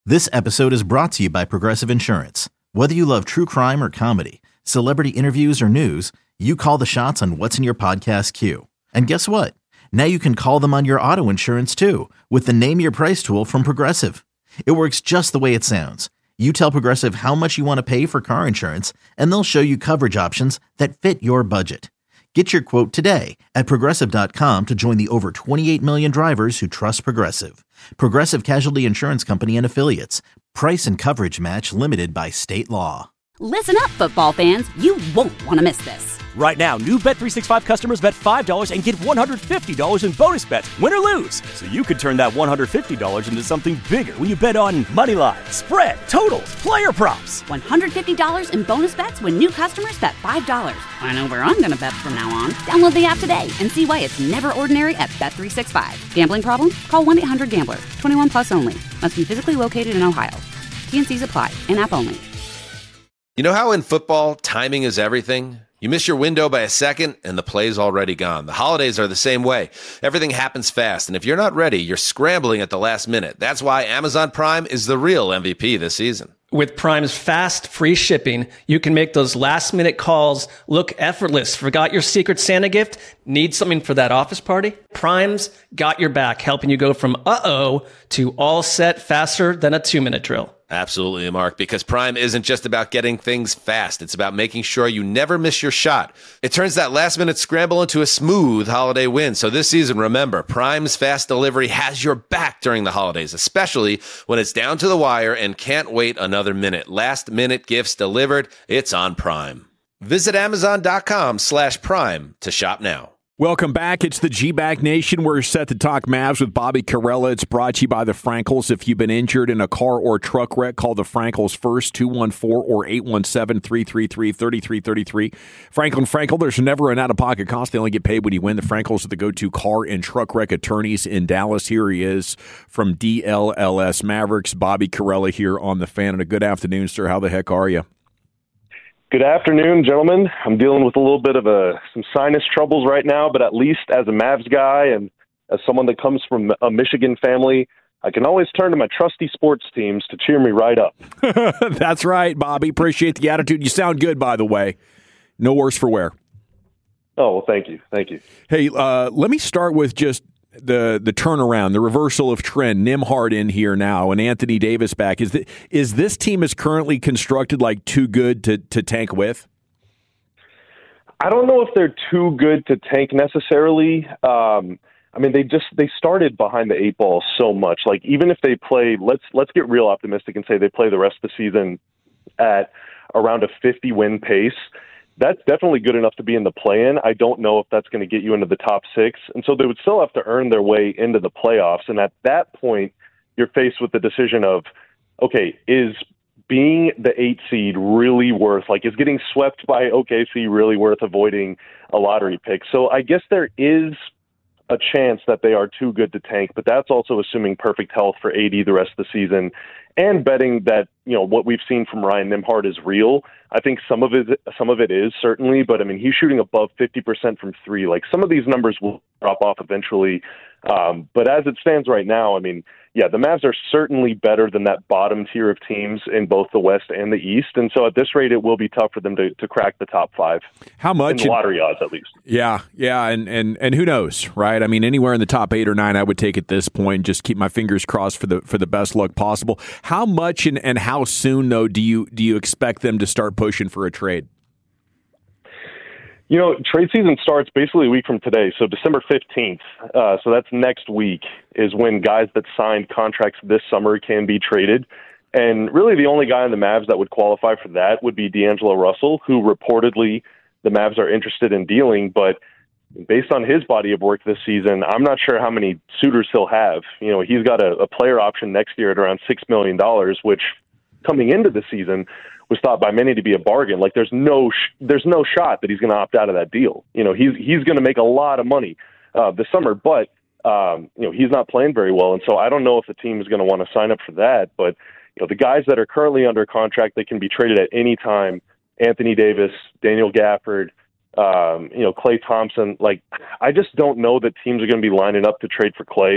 This episode is brought to you by Progressive Insurance. Whether you love true crime or comedy, celebrity interviews or news, you call the shots on what's in your podcast queue. And guess what? Now you can call them on your auto insurance too with the Name Your Price tool from Progressive. It works just the way it sounds. You tell Progressive how much you want to pay for car insurance, and they'll show you coverage options that fit your budget. Get your quote today at Progressive.com to join the over 28 million drivers who trust Progressive. Progressive Casualty Insurance Company and Affiliates. Price and coverage match limited by state law. Listen up, football fans. You won't want to miss this. Right now, new Bet365 customers bet $5 and get $150 in bonus bets, win or lose. So you could turn that $150 into something bigger when you bet on money line, spread, totals, player props. $150 in bonus bets when new customers bet $5. I know where I'm going to bet from now on. Download the app today and see why it's never ordinary at Bet365. Gambling problem? Call 1-800-GAMBLER. 21 plus only. Must be physically located in Ohio. T&Cs apply. In-app only. You know how in football, timing is everything? You miss your window by a second, and the play's already gone. The holidays are the same way. Everything happens fast, and if you're not ready, you're scrambling at the last minute. That's why Amazon Prime is the real MVP this season. With Prime's fast, free shipping, you can make those last-minute calls look effortless. Forgot your Secret Santa gift? Need something for that office party? Prime's got your back, helping you go from uh-oh to all set faster than a 2-minute drill. Absolutely, Mark, because Prime isn't just about getting things fast. It's about making sure you never miss your shot. It turns that last-minute scramble into a smooth holiday win. So this season, remember, Prime's fast delivery has your back during the holidays, especially when it's down to the wire and can't wait another minute. Last-minute gifts delivered. It's on Prime. Visit Amazon.com/Prime to shop now. Welcome back. It's the G-Bag Nation. We're set to talk Mavs with Bobby Karalla. It's brought to you by the Frankels. If you've been injured in a car or truck wreck, call the Frankels first, 214 or 817-333-3333. Franklin Frankel, there's never an out-of-pocket cost. They only get paid when you win. The Frankels are the go-to car and truck wreck attorneys in Dallas. Here he is from DLLS Mavericks. Bobby Karalla here on The Fan. And a good afternoon, sir. How the heck are you? Good afternoon, gentlemen. I'm dealing with a little bit of some sinus troubles right now, but at least as a Mavs guy and as someone that comes from a Michigan family, I can always turn to my trusty sports teams to cheer me right up. That's right, Bobby. Appreciate the attitude. You sound good, by the way. No worse for wear. Oh, well, thank you. Thank you. Hey, let me start with just the turnaround, the reversal of trend. Nembhard in here now and Anthony Davis back. Is this team is currently constructed like too good to tank with? I don't know if they're too good to tank necessarily. I mean, they started behind the 8 ball so much. Like, even if they play, let's get real optimistic and say they play the rest of the season at around a 50-win pace. That's definitely good enough to be in the play-in. I don't know if that's going to get you into the top 6. And so they would still have to earn their way into the playoffs. And at that point, you're faced with the decision of, okay, is being the 8 seed really worth, like, is getting swept by OKC really worth avoiding a lottery pick? So I guess there is a chance that they are too good to tank, but that's also assuming perfect health for AD the rest of the season and betting that, you know, what we've seen from Ryan Nembhard is real. I think some of it is certainly, but I mean, he's shooting above 50% from 3. Like, some of these numbers will drop off eventually. But as it stands right now, I mean, yeah, the Mavs are certainly better than that bottom tier of teams in both the West and the East. And so at this rate, it will be tough for them to crack the top 5. How much? In the lottery odds, at least. Yeah. And who knows, right? I mean, anywhere in the top 8 or 9, I would take at this point. Just keep my fingers crossed for the best luck possible. How much and how soon, though, do you expect them to start pushing for a trade? You know, trade season starts basically a week from today, so December 15th. So that's next week is when guys that signed contracts this summer can be traded. And really the only guy on the Mavs that would qualify for that would be D'Angelo Russell, who reportedly the Mavs are interested in dealing. But based on his body of work this season, I'm not sure how many suitors he'll have. You know, he's got a player option next year at around $6 million, which coming into the season was thought by many to be a bargain. Like, there's no shot that he's going to opt out of that deal. You know, he's going to make a lot of money this summer, but you know, he's not playing very well, and so I don't know if the team is going to want to sign up for that. But you know, the guys that are currently under contract, they can be traded at any time. Anthony Davis, Daniel Gafford, you know, Klay Thompson. Like, I just don't know that teams are going to be lining up to trade for Klay.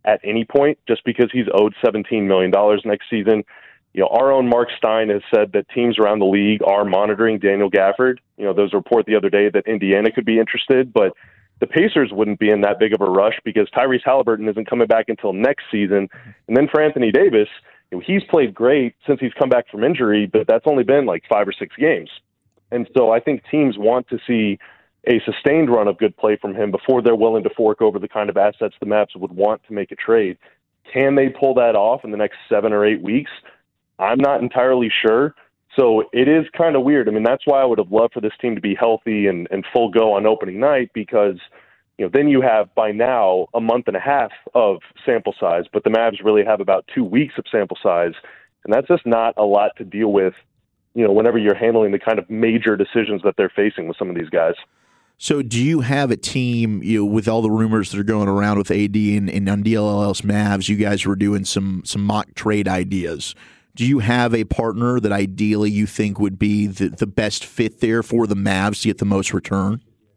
at any point, just because he's owed $17 million next season. Our own Mark Stein has said that teams around the league are monitoring Daniel Gafford. There was a report the other day that Indiana could be interested, but the Pacers wouldn't be in that big of a rush because Tyrese Halliburton isn't coming back until next season. And then for Anthony Davis, he's played great since he's come back from injury, but that's only been like 5 or 6 games. And so I think teams want to see a sustained run of good play from him before they're willing to fork over the kind of assets the Mavs would want to make a trade. Can they pull that off in the next 7 or 8 weeks? I'm not entirely sure. So it is kind of weird. I mean, that's why I would have loved for this team to be healthy and full go on opening night, because then you have by now a month and a half of sample size, but the Mavs really have about 2 weeks of sample size. And that's just not a lot to deal with, whenever you're handling the kind of major decisions that they're facing with some of these guys. So do you have a team, with all the rumors that are going around with AD and on DLL's Mavs, you guys were doing some mock trade ideas. Do you have a partner that ideally you think would be the best fit there for the Mavs to get the most return?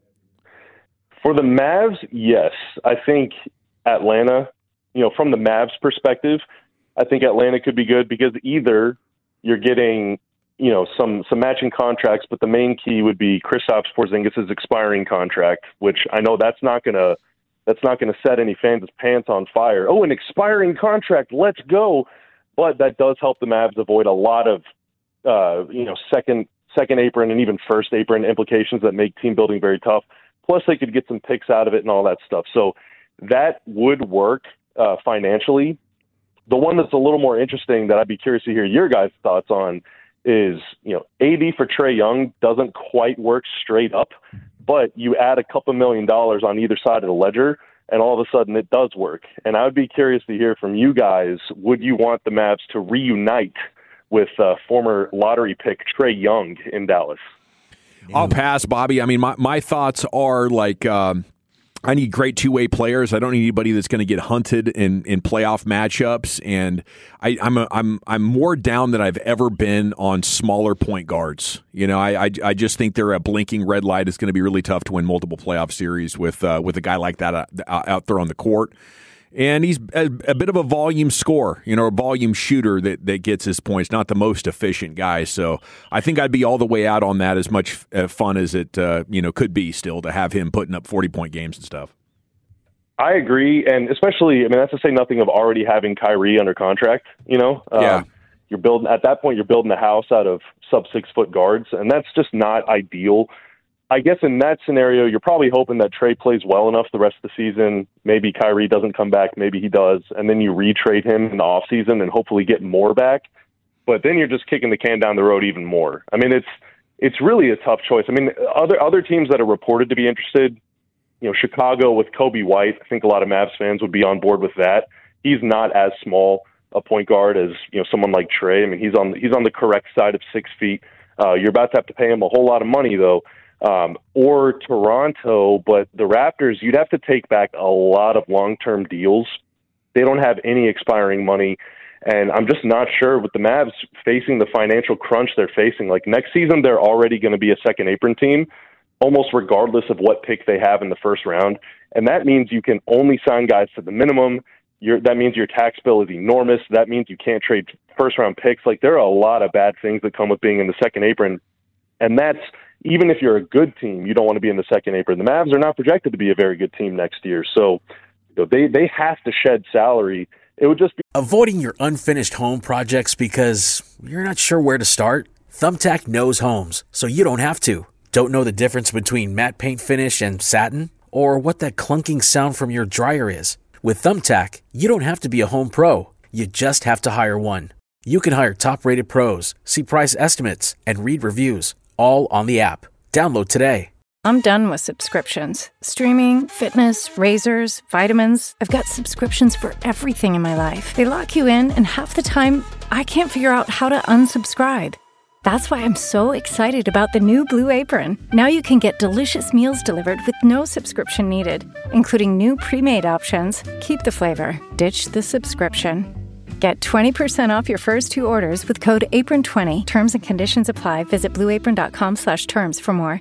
For the Mavs, yes. I think Atlanta, from the Mavs perspective, I think Atlanta could be good because either you're getting, some matching contracts, but the main key would be Kristaps Porzingis' expiring contract, which I know that's not going to set any fans' pants on fire. Oh, an expiring contract, let's go. But that does help the Mavs avoid a lot of, second apron and even first apron implications that make team building very tough. Plus, they could get some picks out of it and all that stuff. So that would work financially. The one that's a little more interesting that I'd be curious to hear your guys' thoughts on is, AD for Trae Young doesn't quite work straight up, but you add a couple $1 million on either side of the ledger, and all of a sudden it does work. And I would be curious to hear from you guys, would you want the Mavs to reunite with former lottery pick Trae Young in Dallas? I'll pass, Bobby. I mean, my thoughts are like I need great two-way players. I don't need anybody that's going to get hunted in playoff matchups. And I'm more down than I've ever been on smaller point guards. I just think they're a blinking red light. It's going to be really tough to win multiple playoff series with a guy like that out there on the court. And he's a bit of a volume scorer, a volume shooter that gets his points, not the most efficient guy. So I think I'd be all the way out on that, as much fun as it could be still to have him putting up 40-point games and stuff. I agree, and especially, that's to say nothing of already having Kyrie under contract, Yeah. You're building, at that point, you're building a house out of sub-6-foot guards, and that's just not ideal. I guess in that scenario, you're probably hoping that Trae plays well enough the rest of the season. Maybe Kyrie doesn't come back. Maybe he does. And then you retrade him in the offseason and hopefully get more back. But then you're just kicking the can down the road even more. It's really a tough choice. Other teams that are reported to be interested, Chicago with Kobe White, I think a lot of Mavs fans would be on board with that. He's not as small a point guard as someone like Trae. He's on the correct side of 6 feet. You're about to have to pay him a whole lot of money, though. Or Toronto, but the Raptors, you'd have to take back a lot of long-term deals. They don't have any expiring money, and I'm just not sure with the Mavs facing the financial crunch they're facing. Like next season, they're already going to be a second apron team, almost regardless of what pick they have in the first round, and that means you can only sign guys to the minimum. That means your tax bill is enormous. That means you can't trade first-round picks. Like there are a lot of bad things that come with being in the second apron, and that's even if you're a good team, you don't want to be in the second apron. The Mavs are not projected to be a very good team next year, so they have to shed salary. It would just be avoiding your unfinished home projects because you're not sure where to start. Thumbtack knows homes, so you don't have to. Don't know the difference between matte paint finish and satin, or what that clunking sound from your dryer is? With Thumbtack, you don't have to be a home pro. You just have to hire one. You can hire top-rated pros, see price estimates, and read reviews, all on the app. Download today. I'm done with subscriptions. Streaming, fitness, razors, vitamins. I've got subscriptions for everything in my life. They lock you in, and half the time, I can't figure out how to unsubscribe. That's why I'm so excited about the new Blue Apron. Now you can get delicious meals delivered with no subscription needed, including new pre-made options. Keep the flavor, ditch the subscription. Get 20% off your first 2 orders with code APRON20. Terms and conditions apply. Visit blueapron.com/terms for more.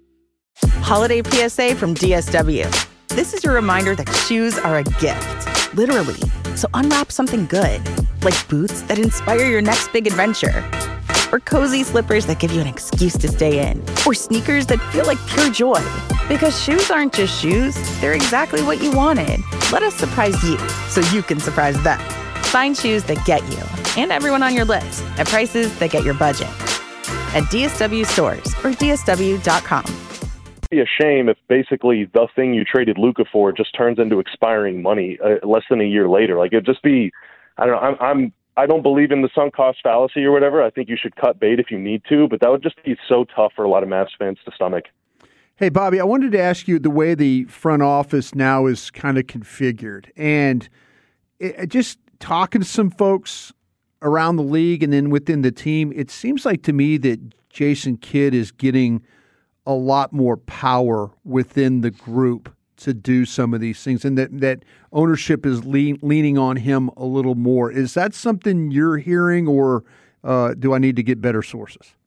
Holiday PSA from DSW. This is your reminder that shoes are a gift. literally. So unwrap something good, like boots that inspire your next big adventure, or cozy slippers that give you an excuse to stay in, or sneakers that feel like pure joy. Because shoes aren't just shoes, they're exactly what you wanted. Let us surprise you so you can surprise them. Find shoes that get you and everyone on your list at prices that get your budget. At DSW stores or DSW.com. It'd be a shame if basically the thing you traded Luka for just turns into expiring money less than a year later. Like, it'd just be, I don't know, I don't believe in the sunk cost fallacy or whatever. I think you should cut bait if you need to, but that would just be so tough for a lot of Mavs fans to stomach. Hey, Bobby, I wanted to ask you the way the front office now is kind of configured. And just talking to some folks around the league and then within the team, it seems like to me that Jason Kidd is getting a lot more power within the group to do some of these things, and that ownership is leaning on him a little more. Is that something you're hearing, or do I need to get better sources?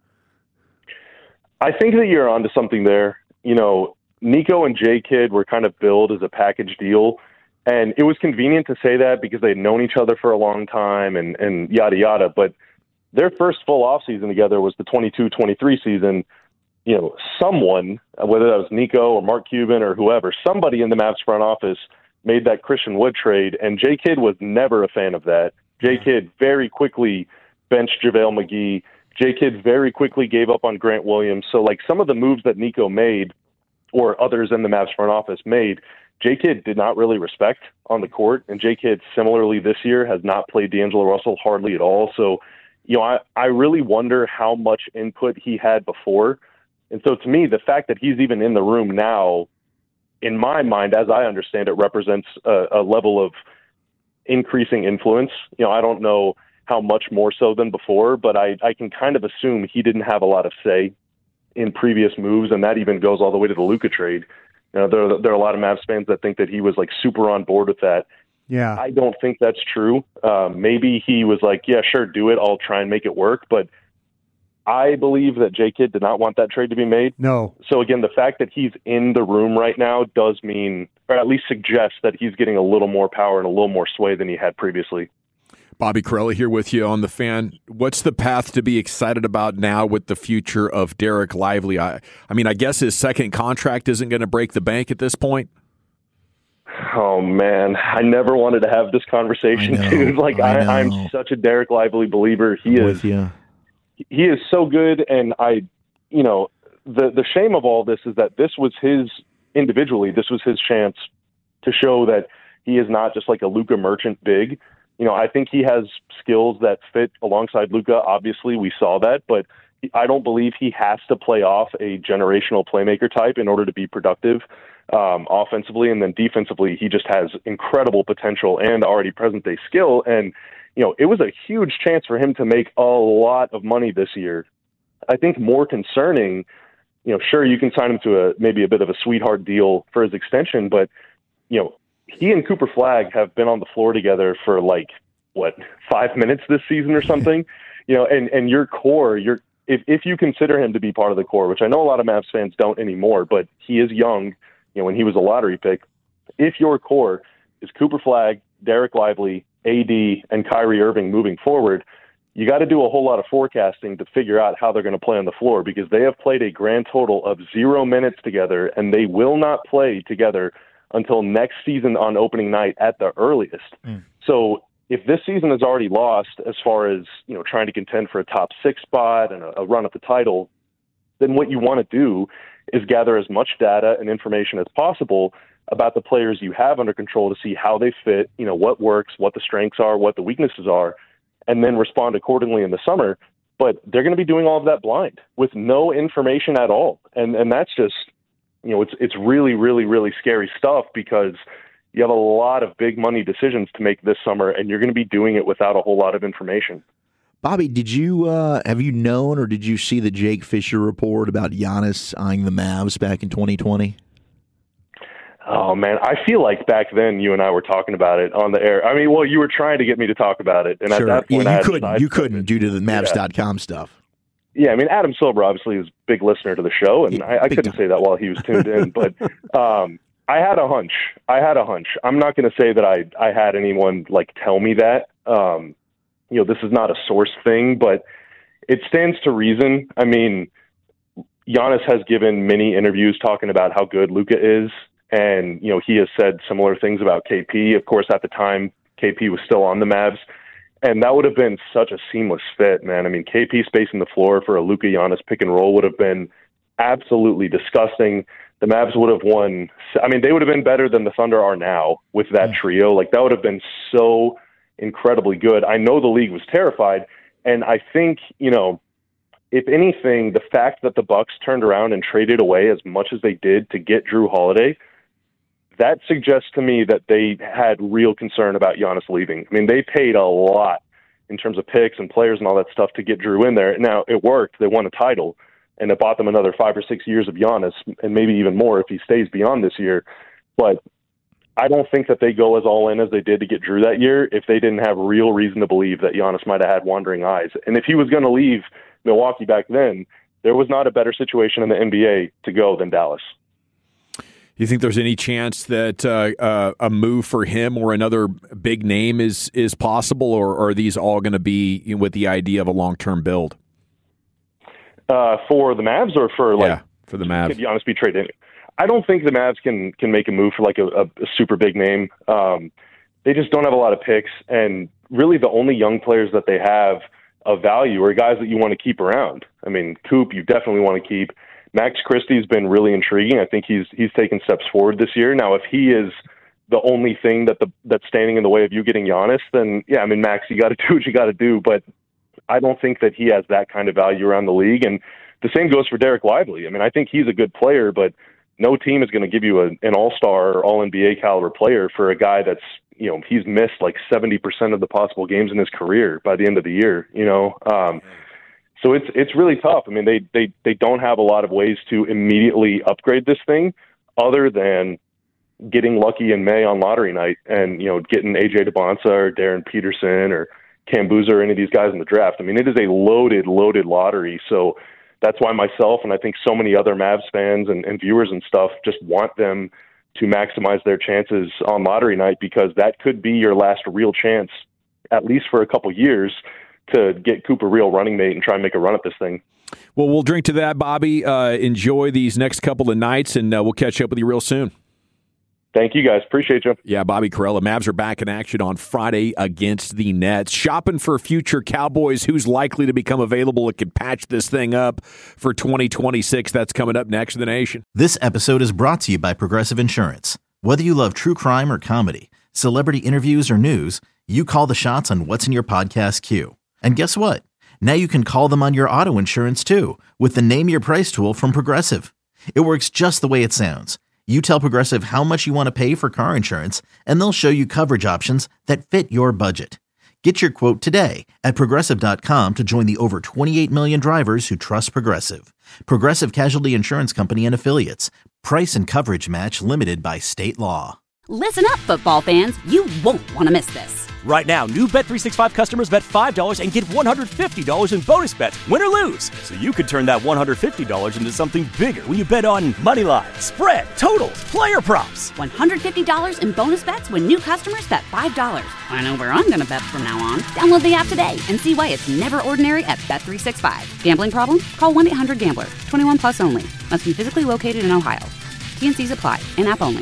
I think that you're onto something there. You know, Nico and J. Kidd were kind of billed as a package deal, and it was convenient to say that because they had known each other for a long time and yada, yada. But their first full offseason together was the 22-23 season. You know, someone, whether that was Nico or Mark Cuban or whoever, somebody in the Mavs front office made that Christian Wood trade, and J. Kidd was never a fan of that. J. Kidd very quickly benched JaVale McGee. J. Kidd very quickly gave up on Grant Williams. So, like, some of the moves that Nico made or others in the Mavs front office made, J. Kidd did not really respect on the court. And J. Kidd, similarly this year, has not played D'Angelo Russell hardly at all. So, you know, I really wonder how much input he had before. And so, to me, the fact that he's even in the room now, in my mind, as I understand it, represents a level of increasing influence. You know, I don't know how much more so than before, but I can kind of assume he didn't have a lot of say in previous moves, and that even goes all the way to the Luka trade. You know, there are a lot of Mavs fans that think that he was like super on board with that. Yeah, I don't think that's true. Maybe he was like, yeah, sure, do it. I'll try and make it work. But I believe that J. Kidd did not want that trade to be made. No. So again, the fact that he's in the room right now does mean, or at least suggests, that he's getting a little more power and a little more sway than he had previously. Bobby Corelli here with you on The Fan. What's the path to be excited about now with the future of Derek Lively? I mean, I guess his second contract isn't going to break the bank at this point. Oh, man. I never wanted to have this conversation, dude. Like, I'm such a Derek Lively believer. He is so good. And the shame of all this is that this was his chance to show that he is not just like a Luka merchant big. You know, I think he has skills that fit alongside Luka. Obviously, we saw that, but I don't believe he has to play off a generational playmaker type in order to be productive offensively. And then defensively, he just has incredible potential and already present-day skill. And, you know, it was a huge chance for him to make a lot of money this year. I think more concerning, you know, sure, you can sign him to maybe a bit of a sweetheart deal for his extension, but, you know, he and Cooper Flagg have been on the floor together for 5 minutes this season or something, you know, and your core, if you consider him to be part of the core, which I know a lot of Mavs fans don't anymore, but he is young, you know, when he was a lottery pick. If your core is Cooper Flagg, Derek Lively, AD, and Kyrie Irving moving forward, you got to do a whole lot of forecasting to figure out how they're going to play on the floor, because they have played a grand total of 0 minutes together, and they will not play together until next season on opening night at the earliest. So if this season is already lost as far as, you know, trying to contend for a top 6 spot and a run at the title, then what you want to do is gather as much data and information as possible about the players you have under control to see how they fit, you know, what works, what the strengths are, what the weaknesses are, and then respond accordingly in the summer. But they're going to be doing all of that blind with no information at all. And that's just, you know, it's really, really, really scary stuff, because you have a lot of big money decisions to make this summer, and you're going to be doing it without a whole lot of information. Bobby, did you have you known, or did you see the Jake Fisher report about Giannis eyeing the Mavs back in 2020? Oh, man, I feel like back then you and I were talking about it on the air. I mean, well, you were trying to get me to talk about it, and sure. At that point, you couldn't due to the Mavs.com stuff. Yeah, I mean, Adam Silver obviously is a big listener to the show, and I couldn't say that while he was tuned in. But I had a hunch. I'm not going to say that I had anyone like tell me that. This is not a source thing, but it stands to reason. I mean, Giannis has given many interviews talking about how good Luka is, and he has said similar things about KP. Of course, at the time, KP was still on the Mavs, and that would have been such a seamless fit, man. I mean, KP spacing the floor for a Luka Giannis pick and roll would have been absolutely disgusting. The Mavs would have won. I mean, they would have been better than the Thunder are now with that trio. Like, that would have been so incredibly good. I know the league was terrified, and I think, if anything, the fact that the Bucks turned around and traded away as much as they did to get Jrue Holiday, that suggests to me that they had real concern about Giannis leaving. I mean, they paid a lot in terms of picks and players and all that stuff to get Jrue in there. Now, it worked. They won a title, and it bought them another 5 or 6 years of Giannis, and maybe even more if he stays beyond this year. But I don't think that they go as all in as they did to get Jrue that year if they didn't have real reason to believe that Giannis might have had wandering eyes. And if he was going to leave Milwaukee back then, there was not a better situation in the NBA to go than Dallas. You think there's any chance that a move for him or another big name is possible, or are these all going to be with the idea of a long-term build? For the Mavs or for for the Mavs? Could Giannis be traded? I don't think the Mavs can make a move for like a super big name. They just don't have a lot of picks, and really the only young players that they have of value are guys that you want to keep around. I mean, Coop, you definitely want to keep. Max Christie's been really intriguing. I think he's taken steps forward this year. Now, if he is the only thing that's standing in the way of you getting Giannis, then yeah, I mean, Max, you got to do what you got to do. But I don't think that he has that kind of value around the league. And the same goes for Derek Lively. I mean, I think he's a good player, but no team is going to give you an all-star or all-NBA caliber player for a guy that's, he's missed like 70% of the possible games in his career by the end of the year, So it's really tough. I mean, they don't have a lot of ways to immediately upgrade this thing other than getting lucky in May on lottery night and, getting AJ DeBonsa or Darren Peterson or Cam Boozer or any of these guys in the draft. I mean, it is a loaded lottery. So that's why myself and I think so many other Mavs fans and viewers and stuff just want them to maximize their chances on lottery night, because that could be your last real chance, at least for a couple years, to get Coop a real running mate and try and make a run at this thing. Well, we'll drink to that, Bobby. Enjoy these next couple of nights, and we'll catch up with you real soon. Thank you, guys. Appreciate you. Yeah, Bobby Karalla. Mavs are back in action on Friday against the Nets. Shopping for future Cowboys. Who's likely to become available that could patch this thing up for 2026? That's coming up next in the Nation. This episode is brought to you by Progressive Insurance. Whether you love true crime or comedy, celebrity interviews or news, you call the shots on what's in your podcast queue. And guess what? Now you can call them on your auto insurance too with the Name Your Price tool from Progressive. It works just the way it sounds. You tell Progressive how much you want to pay for car insurance, and they'll show you coverage options that fit your budget. Get your quote today at Progressive.com to join the over 28 million drivers who trust Progressive. Progressive Casualty Insurance Company and Affiliates. Price and coverage match limited by state law. Listen up, football fans. You won't want to miss this. Right now, new Bet365 customers bet $5 and get $150 in bonus bets, win or lose. So you could turn that $150 into something bigger when you bet on money line, spread, totals, player props. $150 in bonus bets when new customers bet $5. I know where I'm going to bet from now on. Download the app today and see why it's never ordinary at Bet365. Gambling problem? Call 1-800-GAMBLER. 21 plus only. Must be physically located in Ohio. T&Cs apply. In-app only.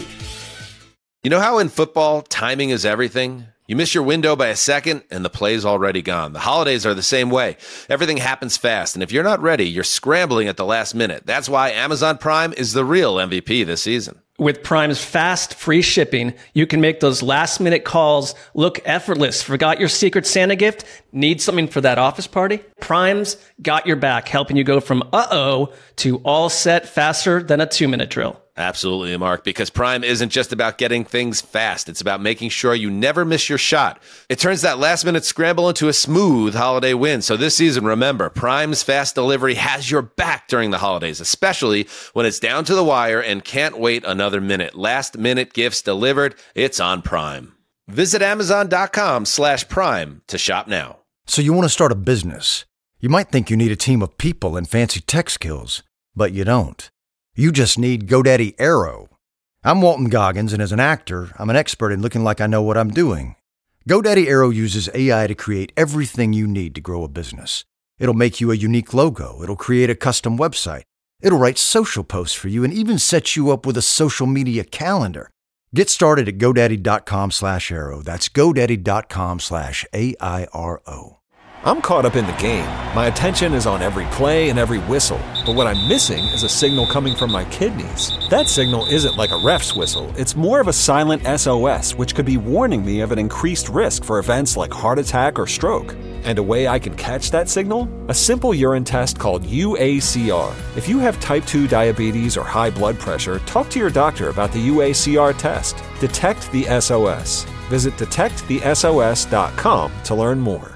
You know how in football, timing is everything? You miss your window by a second, and the play's already gone. The holidays are the same way. Everything happens fast, and if you're not ready, you're scrambling at the last minute. That's why Amazon Prime is the real MVP this season. With Prime's fast, free shipping, you can make those last-minute calls look effortless. Forgot your Secret Santa gift? Need something for that office party? Prime's got your back, helping you go from uh-oh to all set faster than a 2-minute drill. Absolutely, Mark, because Prime isn't just about getting things fast. It's about making sure you never miss your shot. It turns that last-minute scramble into a smooth holiday win. So this season, remember, Prime's fast delivery has your back during the holidays, especially when it's down to the wire and can't wait another minute. Last-minute gifts delivered. It's on Prime. Visit Amazon.com/Prime to shop now. So you want to start a business. You might think you need a team of people and fancy tech skills, but you don't. You just need GoDaddy Aero. I'm Walton Goggins, and as an actor, I'm an expert in looking like I know what I'm doing. GoDaddy Aero uses AI to create everything you need to grow a business. It'll make you a unique logo. It'll create a custom website. It'll write social posts for you and even set you up with a social media calendar. Get started at GoDaddy.com/Aero. That's GoDaddy.com/AIRO. I'm caught up in the game. My attention is on every play and every whistle. But what I'm missing is a signal coming from my kidneys. That signal isn't like a ref's whistle. It's more of a silent SOS, which could be warning me of an increased risk for events like heart attack or stroke. And a way I can catch that signal? A simple urine test called UACR. If you have type 2 diabetes or high blood pressure, talk to your doctor about the UACR test. Detect the SOS. Visit detectthesos.com to learn more.